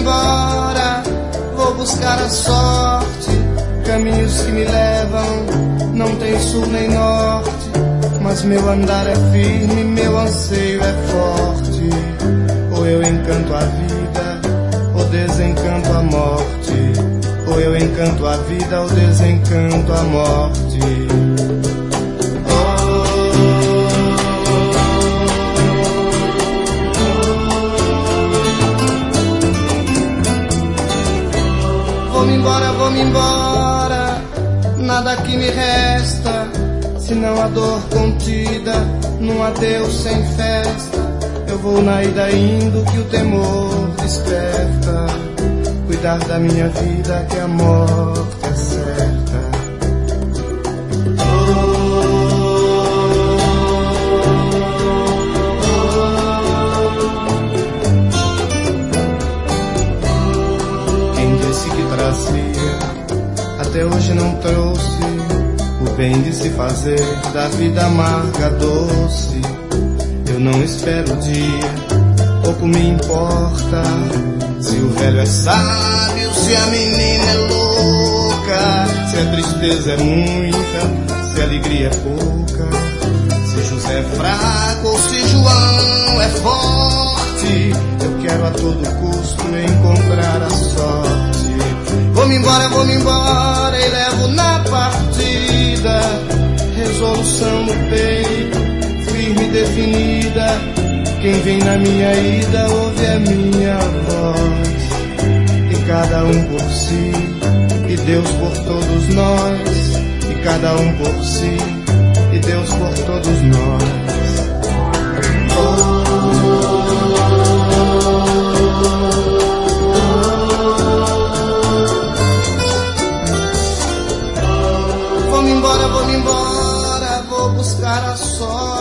embora, vou buscar a sorte. Caminhos que me levam, não tem sul nem norte, mas meu andar é firme, meu anseio é forte. Ou eu encanto a vida, ou desencanto a morte. Ou eu encanto a vida, ou desencanto a morte. Vou-me embora, nada aqui me resta, senão a dor contida, num adeus sem festa. Eu vou na ida indo que o temor desperta, cuidar da minha vida que a morte é certa. Quem disse que trazia, até hoje não trouxe o bem de se fazer da vida amarga doce. Eu não espero o dia, pouco me importa se o velho é sábio, se a menina é louca, se a tristeza é muita, se a alegria é pouca, se José é fraco ou se João é forte. Eu quero a todo custo encontrar a sorte. Vou-me embora e levo na partida resolução no peito, firme e definida. Quem vem na minha ida ouve a minha voz. E cada um por si, e Deus por todos nós. E cada um por si, e Deus por todos nós. Vou-me embora, vou buscar a sorte.